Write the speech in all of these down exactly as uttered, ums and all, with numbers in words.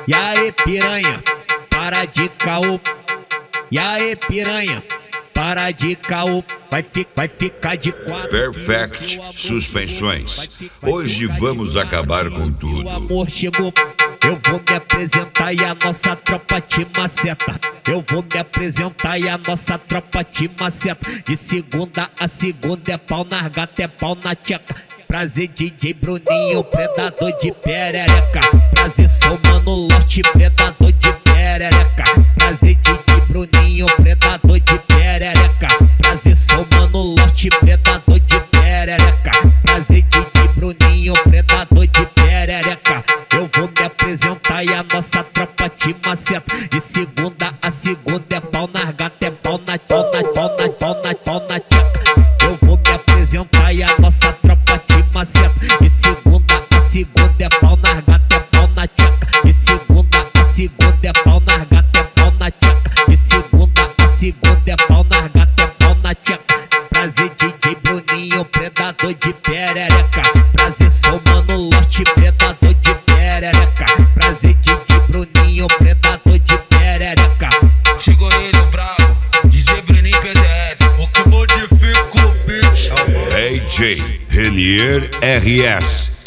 E aí piranha, para de caô. E aí piranha, para de caô. Vai, fi, vai ficar de quatro. Perfect Suspensões. Hoje vamos acabar com tudo. O amor chegou. Eu vou me apresentar e a nossa tropa te maceta. Eu vou me apresentar e a nossa tropa te maceta. De segunda a segunda é pau na gata, é pau na tcheca. Prazer D J Bruninho, predador de perereca. Prazer sou Mano Lote, predador de perereca. Prazer D J Bruninho, predador de perereca. Prazer sou Mano Lote, predador de perereca. Prazer D J Bruninho, predador de perereca. Eu vou me apresentar e a nossa tropa te maceta. De segunda a segunda é pau na gata, é pau na pau na pau na pau na pau na tcheca. Eu vou me apresentar e a nossa tropa te maceta. De segunda a segunda é pau na gata, é pau na tcheca. De segunda a segunda é pau na gata, é pau na tcheca. De segunda a segunda é pau na gata, é pau na tcheca. Prazer D J Bruninho, predador de perereca. Prazer sou Mano Lote, predador de perereca. Prazer D J Bruninho, predador de perereca. Chegou ele, o brabo, D J Bruninho P Z S. O que modifica o beat D J Renier R S.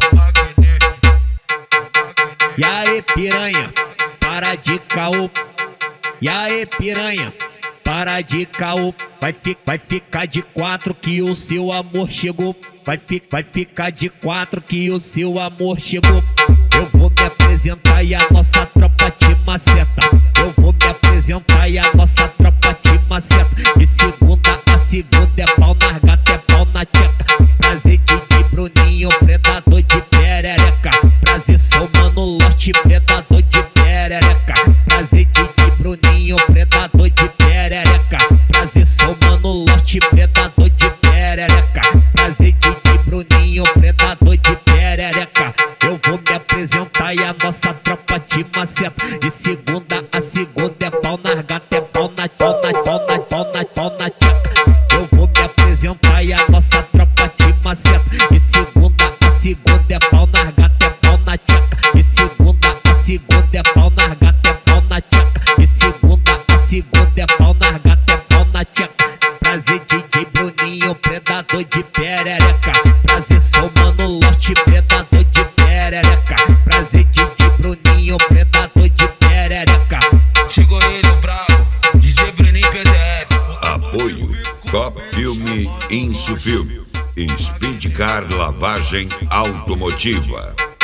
E aí piranha, para de caô. E aí piranha, para de caô. Vai, fi, vai ficar de quatro que o seu amor chegou. Vai, fi, vai ficar de quatro que o seu amor chegou. Eu vou me apresentar e a nossa tropa te maceta. Eu vou me apresentar e a nossa tropa te maceta. De segunda a segunda é pau na gata, é pau na tcheca. Prazer D J Bruninho, predador de perereca. Prazer sou Mano Lote, predador de perereca. Prazer D J Bruninho, predador de perereca. Prazer sou Mano Lote, predador de perereca. Prazer D J Bruninho, predador de perereca. Eu vou me apresentar e a nossa tropa te maceta. De segunda a segunda é pau na gata, é pau na pau na pau na pau na pau na tcheca. Eu vou me apresentar e a nossa tropa te maceta. De segunda a segunda é pau na gata, é pau na tcheca. De segunda a segunda é pau na gata, é pau na tcheca. De segunda a segunda é pau na gata, é pau na tcheca. Prazer D J Bruninho, predador de perereca. Prazer sou Mano Lote, predador de perereca. Prazer D J Bruninho, predador de perereca. Chegou ele, o brabo, D J Bruninho P Z S. Apoio Top Filme Insufilme. Speedcar Lavagem Automotiva.